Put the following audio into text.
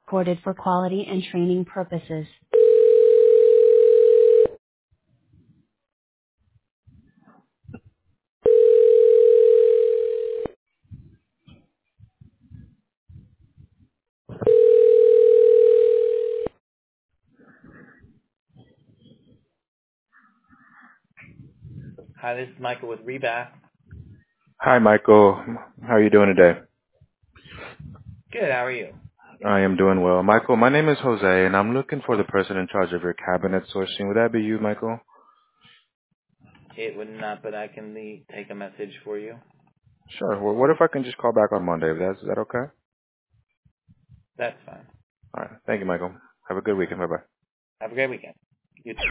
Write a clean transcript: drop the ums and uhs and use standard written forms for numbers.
recorded for quality and training purposes. Hi, this is Michael with Rebath. Hi, Michael. How are you doing today? Good, how are you? I am doing well. Michael, my name is Jose, and I'm looking for the person in charge of your cabinet sourcing. Would that be you, Michael? It would not, but I can take a message for you. Sure. Well, what if I can just call back on Monday? Is that okay? That's fine. All right. Thank you, Michael. Have a good weekend. Bye-bye. Have a great weekend. You too.